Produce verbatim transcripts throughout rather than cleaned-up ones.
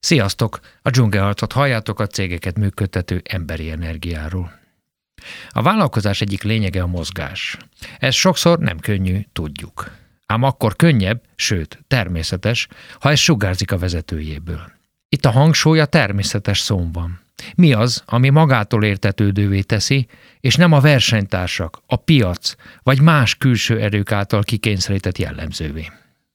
Sziasztok! A Dzsungelharcot halljátok, a cégeket működtető emberi energiáról. A vállalkozás egyik lényege a mozgás. Ez sokszor nem könnyű, tudjuk. Ám akkor könnyebb, sőt természetes, ha ez sugárzik a vezetőjéből. Itt a hangsúly a természetes szón van. Mi az, ami magától értetődővé teszi, és nem a versenytársak, a piac vagy más külső erők által kikényszerített jellemzővé?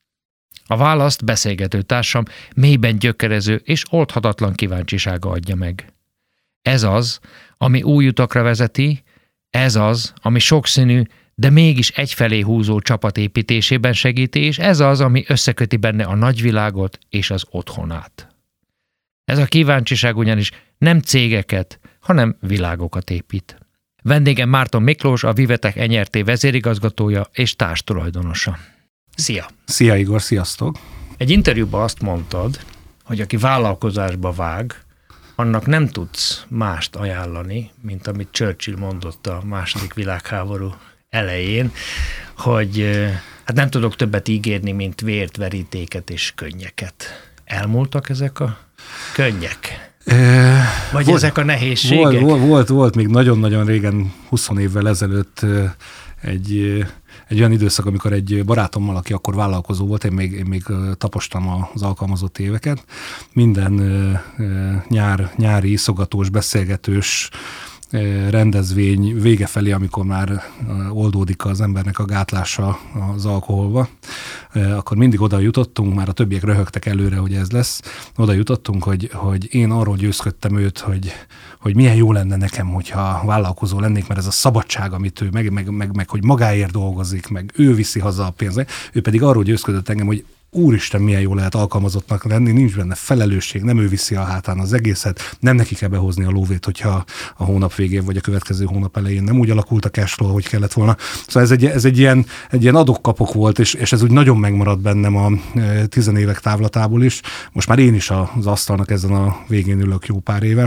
A választ beszélgető társam mélyben gyökerező és oldhatatlan kíváncsisága adja meg. Ez az, ami új utakra vezeti, ez az, ami sokszínű, de mégis egyfelé húzó csapat építésében segíti, és ez az, ami összeköti benne a nagyvilágot és az otthonát. Ez a kíváncsiság ugyanis nem cégeket, hanem világokat épít. Vendégem Márton Miklós, a Vivetech en er té vezérigazgatója és társtulajdonosa. Szia! Szia Igor, sziasztok! Egy interjúban azt mondtad, hogy aki vállalkozásba vág, annak nem tudsz mást ajánlani, mint amit Churchill mondott a második világháború elején, hogy hát nem tudok többet ígérni, mint vért, verítéket és könnyeket. Elmúltak ezek a könnyek? Vagy volt, ezek a nehézségek? Volt, volt, volt, volt még nagyon-nagyon régen, húsz évvel ezelőtt egy, egy olyan időszak, amikor egy barátommal, aki akkor vállalkozó volt, én még, én még tapostam az alkalmazott éveket, minden nyár, nyári iszogatós, beszélgetős rendezvény vége felé, amikor már oldódik az embernek a gátlása az alkoholba, akkor mindig oda jutottunk, már a többiek röhögtek előre, hogy ez lesz, oda jutottunk, hogy, hogy én arról győzködtem őt, hogy, hogy milyen jó lenne nekem, hogyha vállalkozó lennék, mert ez a szabadság, amit ő, meg, meg, meg, meg hogy magáért dolgozik, meg ő viszi haza a pénzt, ő pedig arról győzködött engem, hogy úristen, milyen jó lehet alkalmazottnak lenni, nincs benne felelősség, nem ő viszi a hátán az egészet, nem neki kell behozni a lóvét, hogyha a hónap végén vagy a következő hónap elején nem úgy alakult a cashflow, ahogy kellett volna. Szóval ez egy, ez egy ilyen, egy ilyen adok-kapok volt, és, és ez úgy nagyon megmaradt bennem a tizenévek távlatából is. Most már én is az asztalnak ezen a végén ülök jó pár éve,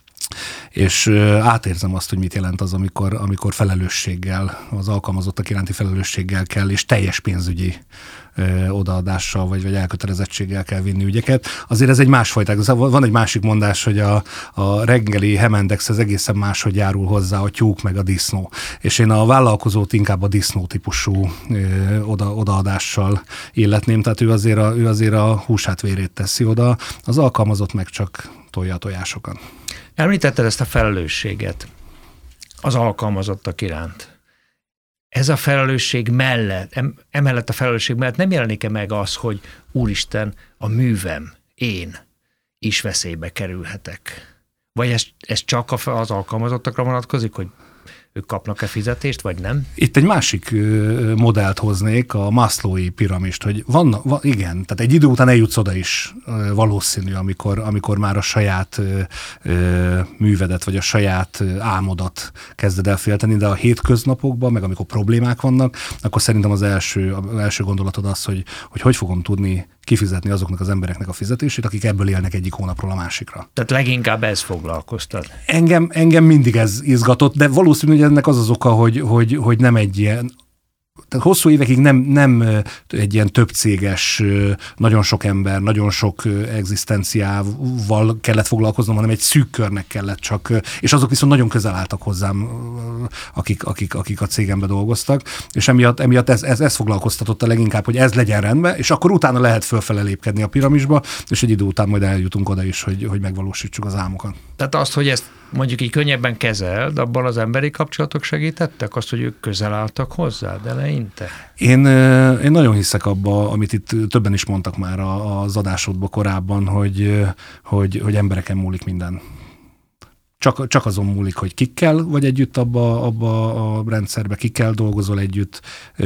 és átérzem azt, hogy mit jelent az, amikor, amikor felelősséggel, az alkalmazottak iránti felelősséggel kell, és teljes pénzügyi ö, odaadással, vagy, vagy elkötelezettséggel kell vinni ügyeket. Azért ez egy másfajta. Van egy másik mondás, hogy a, a reggeli Hemendex az egészen máshogy járul hozzá a tyúk meg a disznó. És én a vállalkozót inkább a disznó típusú ö, oda, odaadással illetném, tehát ő azért, a, ő azért a húsát, vérét teszi oda, az alkalmazott meg csak tolja a tojásokat. Említetted ezt a felelősséget az alkalmazottak iránt. Ez a felelősség mellett, emellett a felelősség mellett nem jelenik-e meg az, hogy úristen, a művem, én is veszélybe kerülhetek? Vagy ez, ez csak az alkalmazottakra vonatkozik, hogy ők kapnak-e fizetést, vagy nem? Itt egy másik ö, modellt hoznék, a Maslow-i piramist, hogy van, van, igen, tehát egy idő után eljutsz oda is ö, valószínű, amikor, amikor már a saját ö, ö, művedet, vagy a saját ö, álmodat kezded el félteni, de a hétköznapokban, meg amikor problémák vannak, akkor szerintem az első, az első gondolatod az, hogy, hogy hogy fogom tudni kifizetni azoknak az embereknek a fizetését, akik ebből élnek egyik hónapról a másikra. Tehát leginkább ez foglalkoztat. Engem, engem mindig ez izgatott, de valószínű, hogy ennek az az oka, hogy, hogy, hogy nem egy ilyen, tehát hosszú évekig nem, nem egy ilyen többcéges, nagyon sok ember, nagyon sok egzisztenciával kellett foglalkoznom, hanem egy szűk körnek kellett csak, és azok viszont nagyon közel álltak hozzám, akik, akik, akik a cégemben dolgoztak, és emiatt, emiatt ez, ez, ez foglalkoztatott a leginkább, hogy ez legyen rendben, és akkor utána lehet fölfele lépkedni a piramisba, és egy idő után majd eljutunk oda is, hogy, hogy megvalósítsuk az álmokat. Tehát azt, hogy ezt mondjuk így könnyebben kezeld, abban az emberi kapcsolatok segítettek? Azt, hogy ők közel álltak hozzád eleinte? Én, én nagyon hiszek abba, amit itt többen is mondtak már az adásodban korábban, hogy, hogy, hogy embereken múlik minden. Csak, csak azon múlik, hogy kikkel vagy együtt abba, abba a rendszerbe, kikkel dolgozol együtt,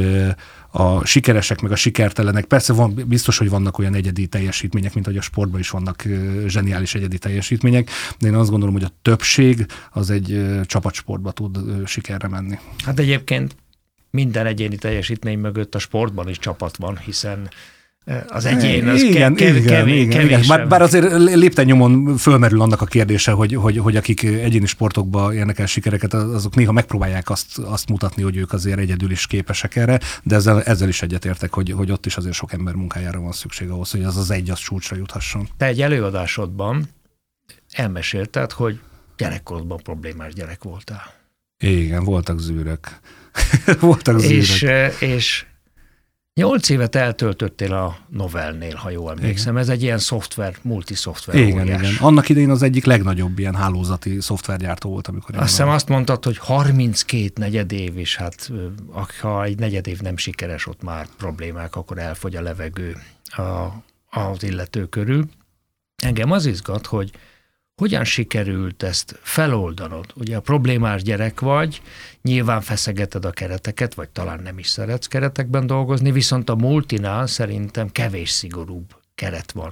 a sikeresek meg a sikertelenek. Persze van, biztos, hogy vannak olyan egyedi teljesítmények, mint hogy a sportban is vannak zseniális egyedi teljesítmények, de én azt gondolom, hogy a többség az egy csapatsportba tud sikerre menni. Hát egyébként minden egyéni teljesítmény mögött a sportban is csapat van, hiszen az egyén, az igen, kev, igen, kevés, igen, kevés igen. Bár, bár azért lépten nyomon fölmerül annak a kérdése, hogy, hogy, hogy akik egyéni sportokban érnek el sikereket, azok néha megpróbálják azt, azt mutatni, hogy ők azért egyedül is képesek erre, de ezzel, ezzel is egyetértek, hogy, hogy ott is azért sok ember munkájára van szükség ahhoz, hogy az az egy az csúcsra juthasson. Te egy előadásodban elmesélted, hogy gyerekkorodban problémás gyerek voltál. Igen, voltak zűrök. voltak zűrök. És, és nyolc évet eltöltöttél a Novellnél, ha jól emlékszem. Igen. Ez egy ilyen szoftver, multiszoftver Igen, óriás. igen. Annak idején az egyik legnagyobb ilyen hálózati szoftvergyártó volt, amikor... Azt hiszem azt mondtad, hogy harminckét negyedév, és hát ha egy negyedév nem sikeres, ott már problémák, akkor elfogy a levegő a, az illető körül. Engem az izgat, hogy hogyan sikerült ezt feloldanod? Ugye a problémás gyerek vagy, nyilván feszegeted a kereteket, vagy talán nem is szeretsz keretekben dolgozni, viszont a multinál szerintem kevés szigorúbb keret van.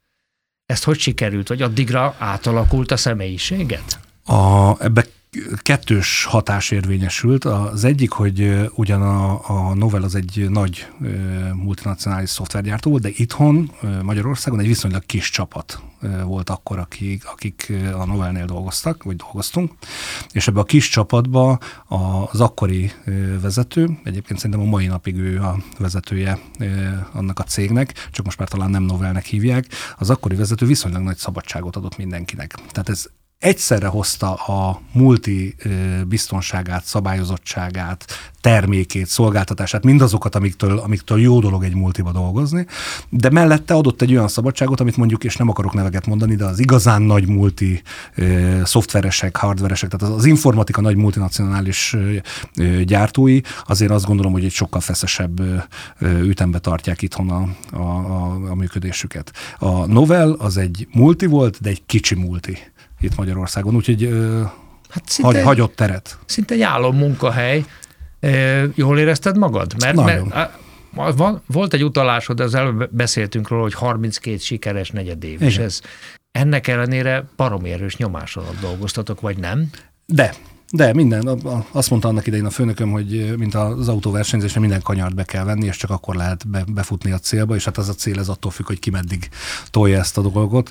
Ezt hogy sikerült, vagy addigra átalakult a személyiséget? A, ebbe kettős hatás érvényesült. Az egyik, hogy ugyan a, a Novell az egy nagy multinacionális szoftvergyártó volt, de itthon, Magyarországon egy viszonylag kis csapat volt akkor, akik, akik a Novellnél dolgoztak, vagy dolgoztunk, és ebbe a kis csapatba az akkori vezető, egyébként szerintem a mai napig ő a vezetője annak a cégnek, csak most már talán nem Novellnek hívják, az akkori vezető viszonylag nagy szabadságot adott mindenkinek. Tehát ez egyszerre hozta a multi biztonságát, szabályozottságát, termékét, szolgáltatását, mindazokat, amiktől, amiktől jó dolog egy multiba dolgozni, de mellette adott egy olyan szabadságot, amit mondjuk, és nem akarok neveket mondani, de az igazán nagy multi szoftveresek, hardveresek, tehát az, az informatika nagy multinacionális gyártói, azért azt gondolom, hogy egy sokkal feszesebb ütembe tartják itthon a, a, a, a működésüket. A Novell az egy multi volt, de egy kicsi multi itt Magyarországon, úgyhogy hát szinte, hagyott teret. Szinte egy álom munkahely. Jól érezted magad? Mert, mert volt egy utalásod, az előbb beszéltünk róla, hogy harminckét sikeres negyedév, és ez ennek ellenére baromi erős nyomás alatt dolgoztatok, vagy nem? De. De minden, azt mondta annak idején a főnököm, hogy mint az autóversenyzésben minden kanyart be kell venni, és csak akkor lehet be, befutni a célba, és hát az a cél ez attól függ, hogy ki meddig tolja ezt a dolgot.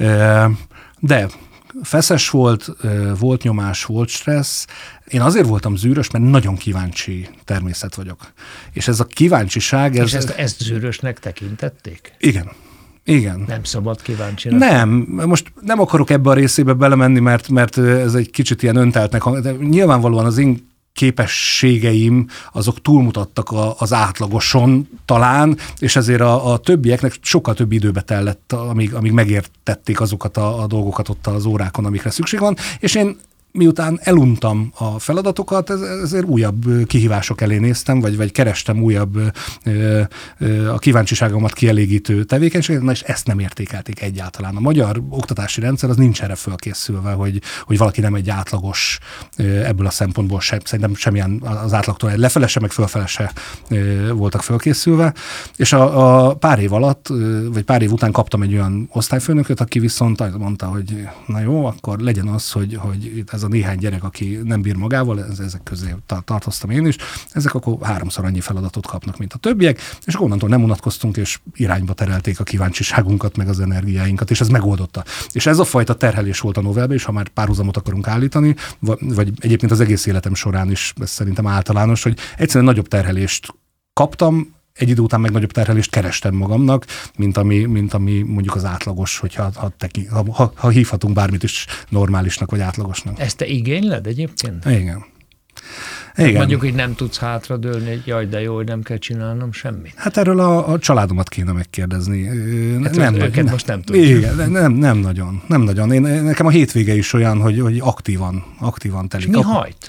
De feszes volt, volt nyomás, volt stressz. Én azért voltam zűrös, mert nagyon kíváncsi természet vagyok. És ez a kíváncsiság... Ez, és ezt, ezt zűrösnek tekintették? Igen. Igen. Nem szabad kíváncsinak? Nem. Most nem akarok ebbe a részébe belemenni, mert, mert ez egy kicsit ilyen önteltnek. De nyilvánvalóan az én képességeim azok túlmutattak a, az átlagoson talán, és ezért a, a többieknek sokkal több időbe tellett, amíg, amíg megértették azokat a, a dolgokat ott az órákon, amikre szükség van, és én miután eluntam a feladatokat, ezért újabb kihívások elé néztem, vagy, vagy kerestem újabb ö, ö, a kíváncsiságomat kielégítő tevékenységet, na és ezt nem értékelték egyáltalán. A magyar oktatási rendszer az nincs erre fölkészülve, hogy, hogy valaki nem egy átlagos ebből a szempontból sem, szerintem semmilyen az átlagtól lefele se, meg fölfele se voltak fölkészülve, és a, a pár év alatt, vagy pár év után kaptam egy olyan osztályfőnököt, aki viszont mondta, hogy na jó, akkor legyen az, hogy, hogy ez a néhány gyerek, aki nem bír magával, ezek közé tartoztam én is, ezek akkor háromszor annyi feladatot kapnak, mint a többiek, és onnantól nem unatkoztunk, és irányba terelték a kíváncsiságunkat, meg az energiáinkat, és ez megoldotta. És ez a fajta terhelés volt a Novellben, és ha már párhuzamot akarunk állítani, vagy egyébként az egész életem során is, ez szerintem általános, hogy egyszerűen nagyobb terhelést kaptam, egy idő után meg nagyobb terhelést kerestem magamnak, mint ami, mint ami mondjuk az átlagos, hogyha ha, teki, ha, ha, ha hívhatunk bármit is normálisnak vagy átlagosnak. Ezt te igényled egyébként? Igen. Hát igen. Mondjuk, hogy nem tudsz hátradőlni, hogy jaj, de jó, hogy nem kell csinálnom semmit. Hát erről a, a családomat kéne megkérdezni. Hát nem, nem, most nem tudjuk. Igen, nem, nem nagyon. Nem nagyon. Én, nekem a hétvége is olyan, hogy, hogy aktívan, aktívan telik. És mi hajt?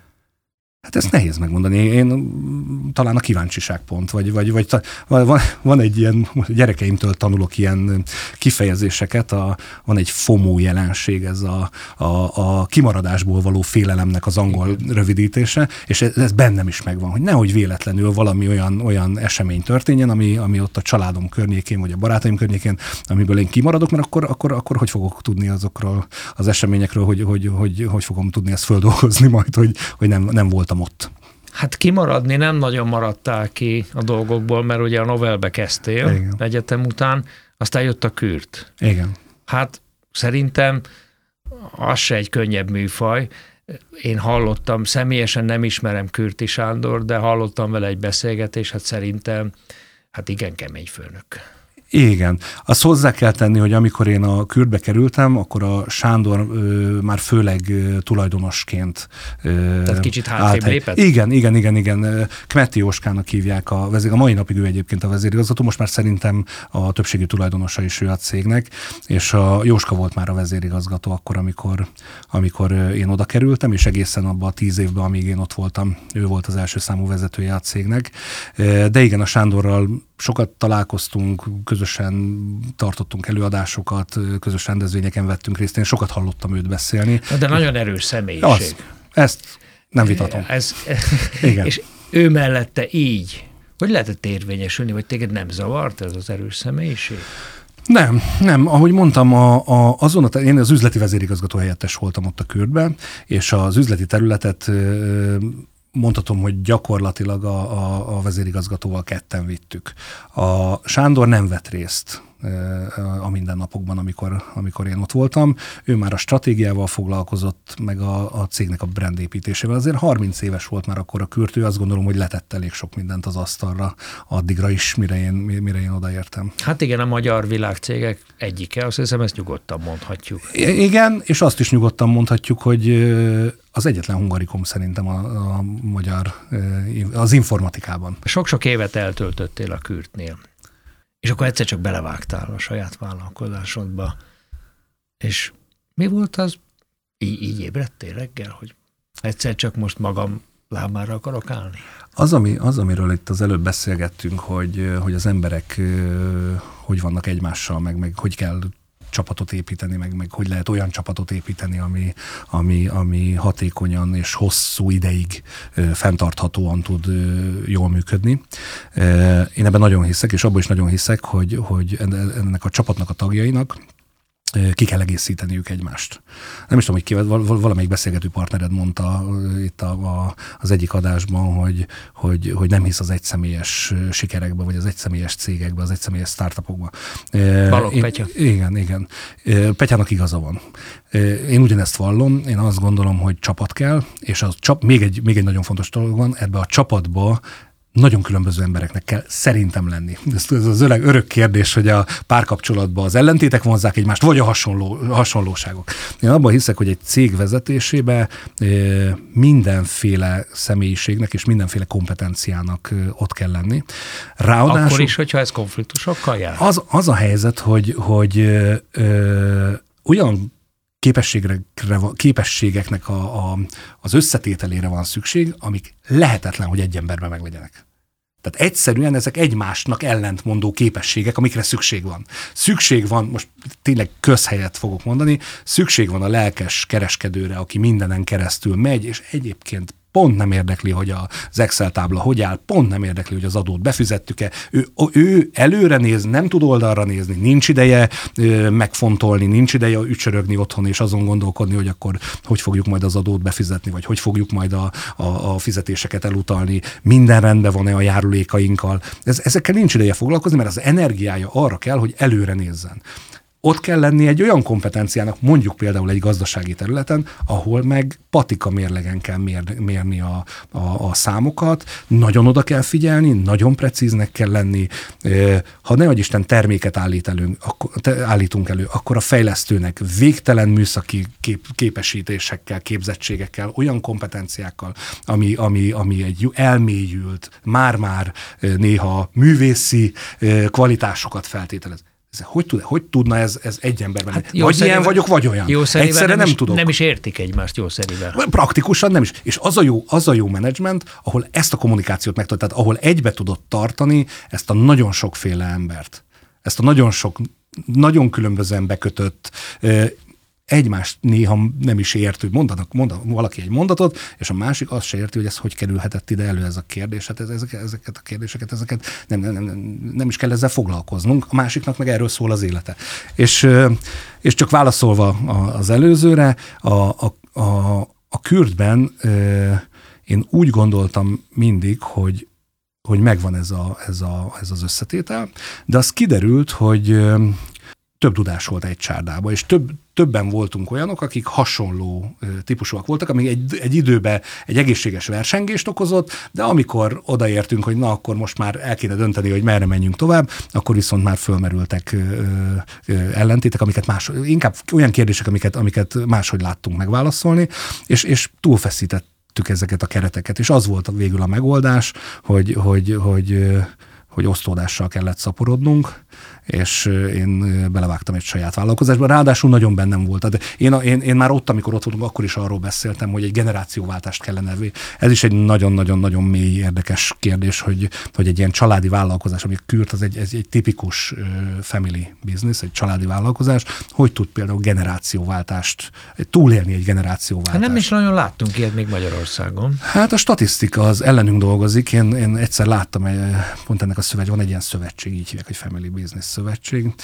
Hát ezt nehéz megmondani. Én talán a kíváncsiság pont, vagy, vagy, vagy van, van egy ilyen, gyerekeimtől tanulok ilyen kifejezéseket, a, van egy FOMO jelenség, ez a, a, a kimaradásból való félelemnek az angol rövidítése, és ez, ez bennem is megvan, hogy nehogy véletlenül valami olyan, olyan esemény történjen, ami, ami ott a családom környékén, vagy a barátaim környékén, amiből én kimaradok, mert akkor, akkor, akkor hogy fogok tudni azokról az eseményekről, hogy hogy, hogy, hogy fogom tudni ezt földolgozni majd, hogy, hogy nem, nem voltam ott. Hát kimaradni nem nagyon maradtál ki a dolgokból, mert ugye a Nobelbe kezdtél Igen. egyetem után, aztán jött a Kürt. Igen. Hát szerintem az se egy könnyebb műfaj. Én hallottam, személyesen nem ismerem Kürti Sándor, de hallottam vele egy beszélgetést, hát szerintem hát igen kemény főnök. Igen. Azt hozzá kell tenni, hogy amikor én a Kürtbe kerültem, akkor a Sándor ö, már főleg ö, tulajdonosként ö, Tehát kicsit hátrébb lépett? Igen, igen, igen, igen. Kmetti Jóskának hívják a vezér. A mai napig ő egyébként a vezérigazgató, most már szerintem a többségi tulajdonosa is ő a cégnek, és a Jóska volt már a vezérigazgató akkor, amikor, amikor én oda kerültem, és egészen abban a tíz évben, amíg én ott voltam, ő volt az első számú vezetője a cégnek. De igen, a Sándorral sokat találkoztunk, közösen tartottunk előadásokat, közös rendezvényeken vettünk részt, én sokat hallottam őt beszélni. De nagyon erős személyiség. Az, ezt nem vitatom. Ez, Igen. És ő mellette így, hogy lehetett érvényesülni, vagy téged nem zavart ez az erős személyiség? Nem, nem. Ahogy mondtam, a, a, azon a, én az üzleti vezérigazgató helyettes voltam ott a Kürtben, és az üzleti területet mondhatom, hogy gyakorlatilag a, a, a vezérigazgatóval ketten vittük. A Sándor nem vett részt a mindennapokban, amikor, amikor én ott voltam. Ő már a stratégiával foglalkozott, meg a, a cégnek a brandépítésével. Azért harminc éves volt már akkor a Kürt, ő azt gondolom, hogy letett elég sok mindent az asztalra addigra is, mire én, mire én odaértem. Hát igen, a magyar világcégek egyike, azt hiszem, ezt nyugodtan mondhatjuk. I- igen, és azt is nyugodtan mondhatjuk, hogy az egyetlen hungarikum szerintem a, a magyar, az informatikában. Sok-sok évet eltöltöttél a Kürtnél. És akkor egyszer csak belevágtál a saját vállalkozásodba. És mi volt az? Így, így ébredtél reggel, hogy egyszer csak most magam lábára akarok állni? Az, ami, az, amiről itt az előbb beszélgettünk, hogy, hogy az emberek hogy vannak egymással, meg, meg hogy kell csapatot építeni, meg, meg hogy lehet olyan csapatot építeni, ami, ami, ami hatékonyan és hosszú ideig ö, fenntarthatóan tud ö, jól működni. Ö, én ebben nagyon hiszek, és abban is nagyon hiszek, hogy, hogy ennek a csapatnak a tagjainak ki kell egészíteniük egymást. Nem is tudom, hogy ki, valamelyik beszélgető partnered mondta itt a, a, az egyik adásban, hogy, hogy, hogy nem hisz az egyszemélyes sikerekbe, vagy az egyszemélyes cégekbe, az egyszemélyes startupokba. Balogh Petya. Igen, igen. Petyának igaza van. Én ugyanezt vallom, én azt gondolom, hogy csapat kell, és az csap, még, egy, még egy nagyon fontos dolog van, ebbe a csapatba nagyon különböző embereknek kell szerintem lenni. Ez, ez az öreg, örök kérdés, hogy a párkapcsolatban az ellentétek vonzzák egymást, vagy a hasonló, hasonlóságok. Én abban hiszek, hogy egy cég vezetésébe mindenféle személyiségnek és mindenféle kompetenciának ott kell lenni. Ráadásul, akkor is, hogyha ez konfliktusokkal jár? Az, az a helyzet, hogy, hogy ö, ö, olyan képességeknek a, a, az összetételére van szükség, amik lehetetlen, hogy egy emberben meglegyenek. Tehát egyszerűen ezek egymásnak ellentmondó képességek, amikre szükség van. Szükség van, most tényleg közhelyet fogok mondani, szükség van a lelkes kereskedőre, aki mindenen keresztül megy, és egyébként pont nem érdekli, hogy az Excel tábla hogy áll, pont nem érdekli, hogy az adót befizettük-e. Ő, ő előre néz, nem tud oldalra nézni, nincs ideje ö, megfontolni, nincs ideje ücsörögni otthon, és azon gondolkodni, hogy akkor hogy fogjuk majd az adót befizetni, vagy hogy fogjuk majd a, a, a fizetéseket elutalni, minden rendben van-e a járulékainkkal. Ez, ezekkel nincs ideje foglalkozni, mert az energiája arra kell, hogy előre nézzen. Ott kell lenni egy olyan kompetenciának, mondjuk például egy gazdasági területen, ahol meg patika mérlegen kell mér, mérni a, a, a számokat, nagyon oda kell figyelni, nagyon precíznek kell lenni. Ha ne adj Isten terméket állít elő, akkor, te, állítunk elő, akkor a fejlesztőnek végtelen műszaki kép, képesítésekkel, képzettségekkel, olyan kompetenciákkal, ami, ami, ami egy elmélyült, már-már néha művészi kvalitásokat feltételez. Hogy, tud, hogy tudna ez, ez egy emberben? Hát vagy ilyen vagyok, vagy olyan. Egyszerre nem, nem is, tudok. Nem is értik egymást jószerivel. Praktikusan nem is. És az a jó, az a jó menedzsment, ahol ezt a kommunikációt meg tudod, tehát ahol egybe tudod tartani ezt a nagyon sokféle embert. Ezt a nagyon sok, nagyon különbözően bekötött, egymást néha nem is értő, mondanak, mondanak valaki egy mondatot, és a másik azt se érti, hogy ez hogy kerülhetett ide elő ez a kérdés. Hát ez, ezeket, ezeket a kérdéseket, ezeket nem, nem, nem, nem is kell ezzel foglalkoznunk, a másiknak meg erről szól az élete. És, és csak válaszolva az előzőre, a, a, a, a Kürtben én úgy gondoltam mindig, hogy, hogy megvan ez, a, ez, a, ez az összetétel, de az kiderült, hogy több tudás volt egy csárdában, és több, többen voltunk olyanok, akik hasonló típusúak voltak, ami egy, egy időben egy egészséges versengést okozott, de amikor odaértünk, hogy na, akkor most már el kéne dönteni, hogy merre menjünk tovább, akkor viszont már fölmerültek ö, ö, ellentétek, amiket más, inkább olyan kérdések, amiket, amiket máshogy láttunk megválaszolni, és, és túlfeszített ezeket a kereteket, és az volt végül a megoldás, hogy, hogy, hogy, hogy osztódással kellett szaporodnunk, és én belevágtam egy saját vállalkozásba. Ráadásul nagyon bennem volt. De én, én, én már ott, amikor ott voltunk, akkor is arról beszéltem, hogy egy generációváltást kellene. Ez is egy nagyon-nagyon-nagyon mély érdekes kérdés, hogy, hogy egy ilyen családi vállalkozás, ami Kürt, az egy, ez egy tipikus family business, egy családi vállalkozás, hogy tud például generációváltást, túlélni egy generációváltást. Hát nem is nagyon láttunk ilyet még Magyarországon. Hát a statisztika az ellenünk dolgozik. Én, én egyszer láttam, pont ennek a szövetség, van egy ilyen szövetség, így hívják, hogy Family Business Szövetség,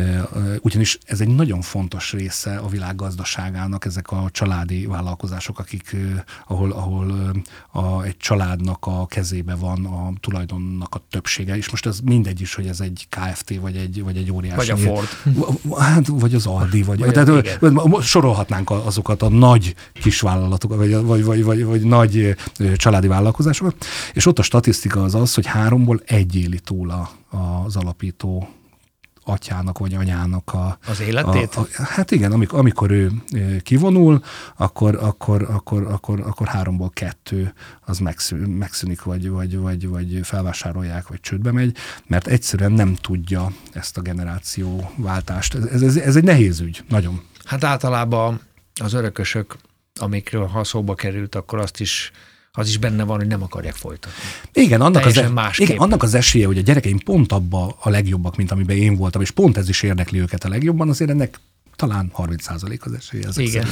ugyanis ez egy nagyon fontos része a világ gazdaságának, ezek a családi vállalkozások, akik, ahol, ahol a, egy családnak a kezébe van a tulajdonnak a többsége, és most ez mindegy is, hogy ez egy ká ef té, vagy egy, vagy egy óriási. Vagy a Ford. Hát, vagy az Aldi, vagy, vagy tehát, sorolhatnánk azokat a nagy kisvállalatokat, vagy, vagy, vagy, vagy, vagy nagy családi vállalkozásokat, és ott a statisztika az az, hogy háromból egy éli túl a, az alapító atyának vagy anyának a... Az életét? A, a, hát igen, amikor, amikor ő kivonul, akkor, akkor, akkor, akkor, akkor háromból kettő az megszűn, megszűnik, vagy, vagy, vagy, vagy felvásárolják, vagy csődbe megy, mert egyszerűen nem tudja ezt a generációváltást. Ez, ez, ez egy nehéz ügy, nagyon. Hát általában az örökösök, amikről ha szóba került, akkor azt is az is benne van, hogy nem akarják folytatni. Igen, annak az, e- igen, annak az esélye, hogy a gyerekeim pont abba a legjobbak, mint amiben én voltam, és pont ez is érdekli őket a legjobban, azért ennek talán harminc százalék az esélye. Igen.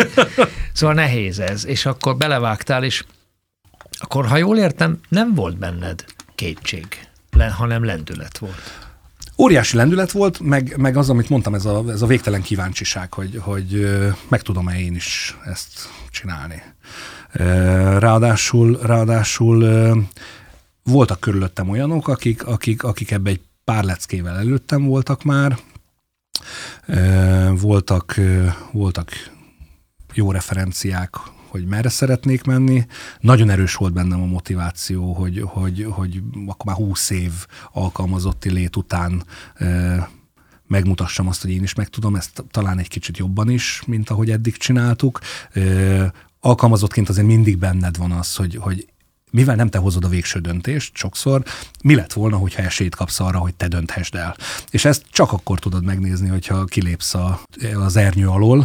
Szóval nehéz ez, és akkor belevágtál, és akkor, ha jól értem, nem volt benned kétség, hanem lendület volt. Óriási lendület volt, meg, meg az, amit mondtam, ez a, ez a végtelen kíváncsiság, hogy, hogy meg tudom-e én is ezt csinálni. Ráadásul, ráadásul voltak körülöttem olyanok, akik, akik, akik ebbe egy pár leckével előttem voltak már, voltak, voltak jó referenciák, hogy merre szeretnék menni. Nagyon erős volt bennem a motiváció, hogy, hogy, hogy akkor már húsz év alkalmazotti lét után megmutassam azt, hogy én is meg tudom, ezt talán egy kicsit jobban is, mint ahogy eddig csináltuk. Alkalmazottként azért mindig benned van az, hogy, hogy mivel nem te hozod a végső döntést sokszor, mi lett volna, hogyha esélyt kapsz arra, hogy te dönthesd el. És ezt csak akkor tudod megnézni, hogyha kilépsz a, az ernyő alól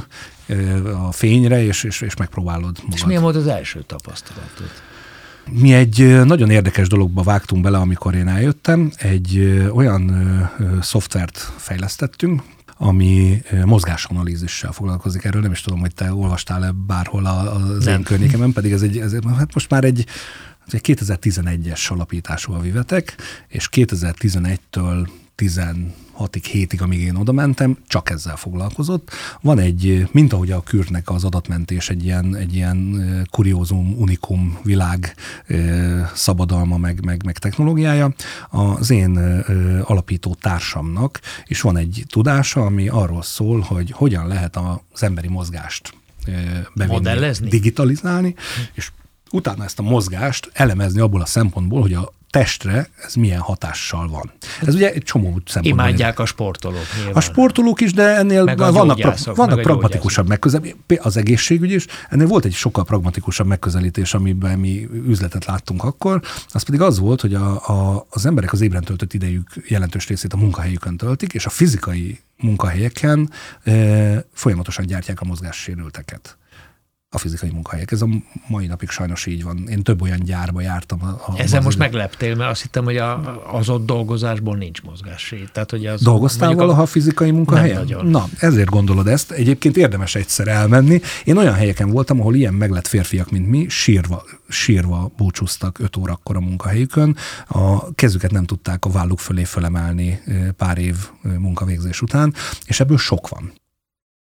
a fényre, és, és, és megpróbálod magad. És milyen volt az első tapasztalatod? Mi egy nagyon érdekes dologba vágtunk bele, amikor én eljöttem. Egy olyan szoftvert fejlesztettünk, ami mozgásanalízissel foglalkozik. Erről nem is tudom, hogy te olvastál-e bárhol az nem. Én környékemen, pedig ez egy, ez, hát most már egy, egy kétezer-tizenegyes alapítású a Vivetek, és kétezer-tizenegytől tizenhatig, hétig, amíg én oda mentem, csak ezzel foglalkozott. Van egy, mint ahogy a Kürtnek az adatmentés egy ilyen, egy ilyen kuriózum, unikum világ szabadalma, meg, meg, meg technológiája. Az én alapító társamnak is van egy tudása, ami arról szól, hogy hogyan lehet az emberi mozgást bevinni, modellezni, digitalizálni, és utána ezt a mozgást elemezni abból a szempontból, hogy a testre ez milyen hatással van. Ez ugye egy csomó szempontból. Imádják a sportolók. Nyilván. A sportolók is, de ennél meg vannak, pra, vannak pragmatikusabb megközelítés. Az egészségügy is. Ennél volt egy sokkal pragmatikusabb megközelítés, amiben mi üzletet láttunk akkor. Az pedig az volt, hogy a, a, az emberek az ébren töltött idejük jelentős részét a munkahelyükön töltik, és a fizikai munkahelyeken e, folyamatosan gyártják a mozgássérülteket. A fizikai munkahelyek. Ez a mai napig sajnos így van. Én több olyan gyárba jártam. A, a Ezzel most megleptél, mert azt hittem, hogy a, az ott dolgozásból nincs mozgásség. Tehát, hogy az, dolgoztál valaha a fizikai munkahelyen? Na, ezért gondolod ezt. Egyébként érdemes egyszer elmenni. Én olyan helyeken voltam, ahol ilyen meglett férfiak, mint mi, sírva, sírva búcsúztak öt órakor a munkahelyükön. A kezüket nem tudták a válluk fölé fölemelni pár év munkavégzés után, és ebből sok van.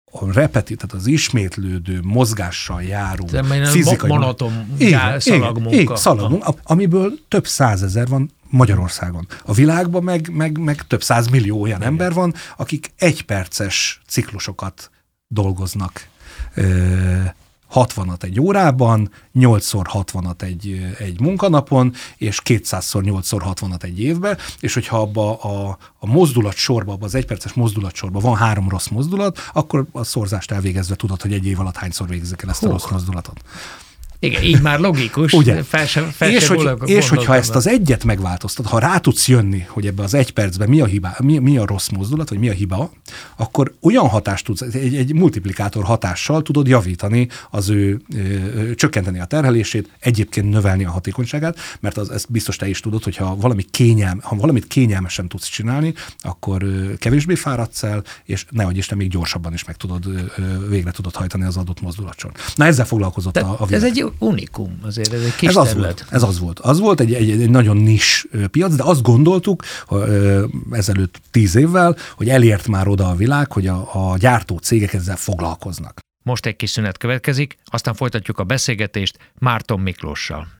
a repeti, tehát az ismétlődő, mozgással járó, ez fizikai... monoton szalagmunka. Igen, szalagmunka, amiből több százezer van Magyarországon. A világban meg, meg, meg több százmillió olyan igen. ember van, akik egyperces ciklusokat dolgoznak. hatvanat egy órában, nyolcszor hatvanat egy, egy munkanapon, és kétszázszor nyolcszor hatvanat egy évben, és hogyha abba a, a mozdulatsorba, abba az egyperces mozdulatsorba van három rossz mozdulat, akkor a szorzást elvégezve tudod, hogy egy év alatt hányszor végzik el ezt Hú. a rossz mozdulatot. Igen, így már logikus. Ugye? Fel sem, fel és, sem hogy, és hogyha ezt az egyet megváltoztat, ha rá tudsz jönni, hogy ebbe az egy percben mi a, hibá, mi, mi a rossz mozdulat, vagy mi a hiba, akkor olyan hatást tudsz, egy, egy multiplikátor hatással tudod javítani az ő, ö, ö, csökkenteni a terhelését, egyébként növelni a hatékonyságát, mert az, ezt biztos te is tudod, hogy ha, valami kényelm, ha valamit kényelmesen tudsz csinálni, akkor ö, kevésbé fáradsz el, és nehogy Isten még gyorsabban is meg tudod, ö, végre tudod hajtani az adott mozdulatsort. Na ezzel foglalkozott Te, a, a ez egy unikum, azért ez egy kis ez terület. Az volt, ez az volt. Az volt egy, egy, egy nagyon nis piac, de azt gondoltuk ezelőtt tíz évvel, hogy elért már oda a világ, hogy a, a gyártó cégek ezzel foglalkoznak. Most egy kis szünet következik, aztán folytatjuk a beszélgetést Márton Miklóssal.